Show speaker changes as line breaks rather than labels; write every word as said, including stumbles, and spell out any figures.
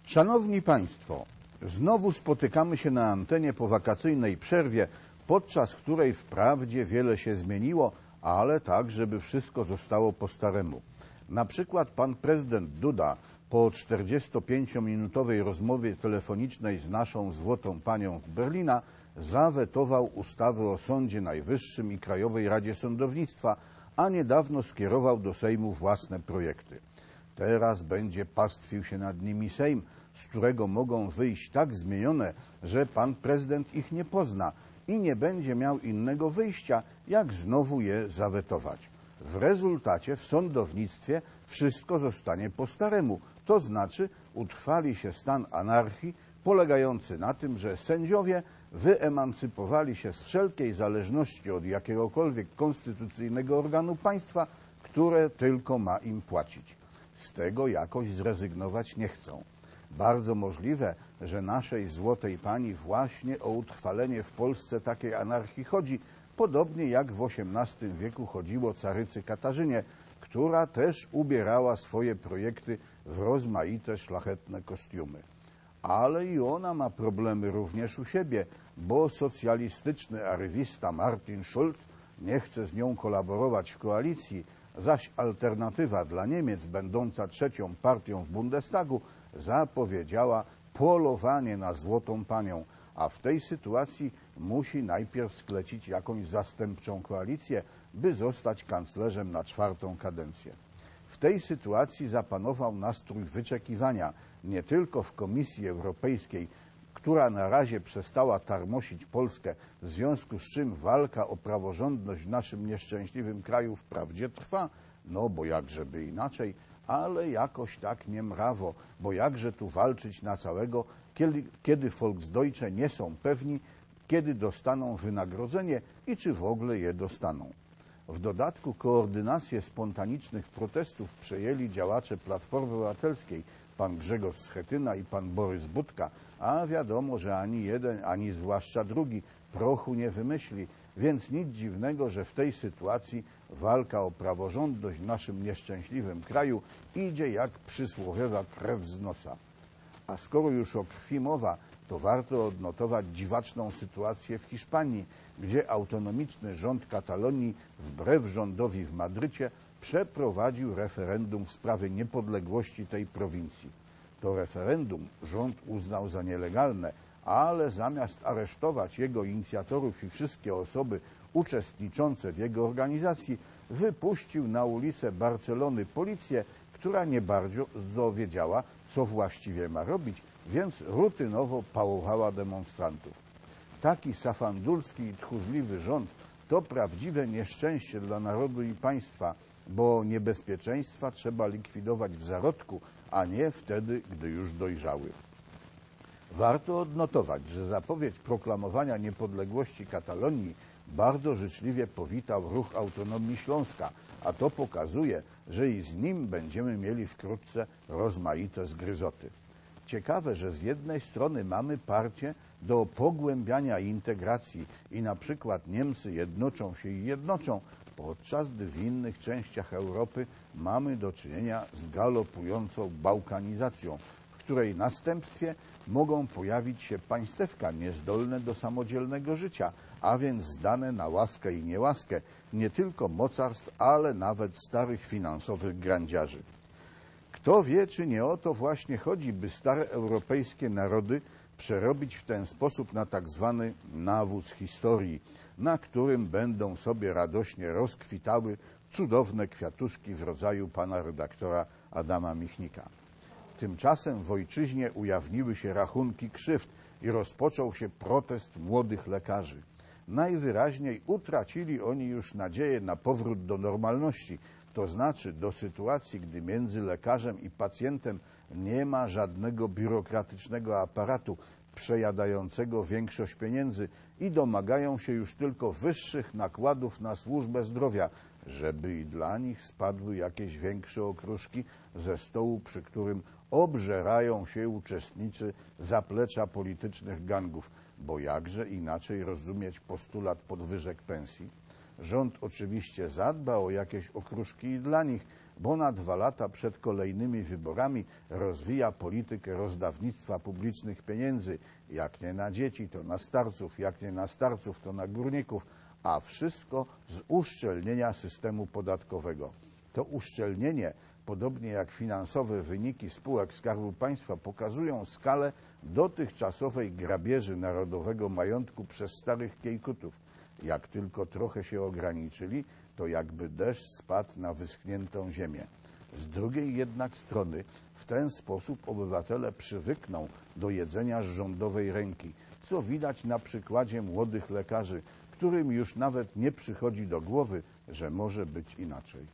Szanowni Państwo, znowu spotykamy się na antenie po wakacyjnej przerwie, podczas której wprawdzie wiele się zmieniło, ale tak, żeby wszystko zostało po staremu. Na przykład pan prezydent Duda po czterdziestopięciominutowej rozmowie telefonicznej z naszą złotą panią z Berlina zawetował ustawy o Sądzie Najwyższym i Krajowej Radzie Sądownictwa, a niedawno skierował do Sejmu własne projekty. Teraz będzie pastwił się nad nimi Sejm, z którego mogą wyjść tak zmienione, że pan prezydent ich nie pozna i nie będzie miał innego wyjścia, jak znowu je zawetować. W rezultacie w sądownictwie wszystko zostanie po staremu, to znaczy utrwali się stan anarchii polegający na tym, że sędziowie wyemancypowali się z wszelkiej zależności od jakiegokolwiek konstytucyjnego organu państwa, które tylko ma im płacić. Z tego jakoś zrezygnować nie chcą. Bardzo możliwe, że naszej złotej pani właśnie o utrwalenie w Polsce takiej anarchii chodzi, podobnie jak w osiemnastym wieku chodziło carycy Katarzynie, która też ubierała swoje projekty w rozmaite szlachetne kostiumy. Ale i ona ma problemy również u siebie, bo socjalistyczny arywista Martin Schulz nie chce z nią kolaborować w koalicji, zaś alternatywa dla Niemiec, będąca trzecią partią w Bundestagu, zapowiedziała polowanie na złotą panią, a w tej sytuacji musi najpierw sklecić jakąś zastępczą koalicję, by zostać kanclerzem na czwartą kadencję. W tej sytuacji zapanował nastrój wyczekiwania nie tylko w Komisji Europejskiej, która na razie przestała tarmosić Polskę, w związku z czym walka o praworządność w naszym nieszczęśliwym kraju wprawdzie trwa, no bo jakżeby inaczej, ale jakoś tak nie mrawo, bo jakże tu walczyć na całego, kiedy, kiedy Volksdeutsche nie są pewni, kiedy dostaną wynagrodzenie i czy w ogóle je dostaną. W dodatku koordynację spontanicznych protestów przejęli działacze Platformy Obywatelskiej, pan Grzegorz Schetyna i pan Borys Budka, a wiadomo, że ani jeden, ani zwłaszcza drugi prochu nie wymyśli, więc nic dziwnego, że w tej sytuacji walka o praworządność w naszym nieszczęśliwym kraju idzie jak przysłowiowa krew z nosa. A skoro już o krwi mowa, to warto odnotować dziwaczną sytuację w Hiszpanii, gdzie autonomiczny rząd Katalonii wbrew rządowi w Madrycie przeprowadził referendum w sprawie niepodległości tej prowincji. To referendum rząd uznał za nielegalne, ale zamiast aresztować jego inicjatorów i wszystkie osoby uczestniczące w jego organizacji, wypuścił na ulicę Barcelony policję, która nie bardzo wiedziała, co właściwie ma robić, więc rutynowo pałowała demonstrantów. Taki safandulski i tchórzliwy rząd to prawdziwe nieszczęście dla narodu i państwa, bo niebezpieczeństwa trzeba likwidować w zarodku, a nie wtedy, gdy już dojrzały. Warto odnotować, że zapowiedź proklamowania niepodległości Katalonii bardzo życzliwie powitał Ruch Autonomii Śląska, a to pokazuje, że i z nim będziemy mieli wkrótce rozmaite zgryzoty. Ciekawe, że z jednej strony mamy partię do pogłębiania integracji i na przykład Niemcy jednoczą się i jednoczą, podczas gdy w innych częściach Europy mamy do czynienia z galopującą bałkanizacją, w której następstwie mogą pojawić się państewka niezdolne do samodzielnego życia, a więc zdane na łaskę i niełaskę nie tylko mocarstw, ale nawet starych finansowych grandziarzy. Kto wie, czy nie o to właśnie chodzi, by stare europejskie narody przerobić w ten sposób na tak zwany nawóz historii, na którym będą sobie radośnie rozkwitały cudowne kwiatuszki w rodzaju pana redaktora Adama Michnika. Tymczasem w ojczyźnie ujawniły się rachunki krzywd i rozpoczął się protest młodych lekarzy. Najwyraźniej utracili oni już nadzieję na powrót do normalności, to znaczy do sytuacji, gdy między lekarzem i pacjentem nie ma żadnego biurokratycznego aparatu przejadającego większość pieniędzy i domagają się już tylko wyższych nakładów na służbę zdrowia, żeby i dla nich spadły jakieś większe okruszki ze stołu, przy którym obżerają się uczestnicy zaplecza politycznych gangów, bo jakże inaczej rozumieć postulat podwyżek pensji? Rząd oczywiście zadba o jakieś okruszki i dla nich, bo na dwa lata przed kolejnymi wyborami rozwija politykę rozdawnictwa publicznych pieniędzy. Jak nie na dzieci, to na starców, jak nie na starców, to na górników, a wszystko z uszczelnienia systemu podatkowego. To uszczelnienie, podobnie jak finansowe wyniki spółek Skarbu Państwa, pokazują skalę dotychczasowej grabieży narodowego majątku przez starych kiejkutów. Jak tylko trochę się ograniczyli, to jakby deszcz spadł na wyschniętą ziemię. Z drugiej jednak strony w ten sposób obywatele przywykną do jedzenia z rządowej ręki, co widać na przykładzie młodych lekarzy, którym już nawet nie przychodzi do głowy, że może być inaczej.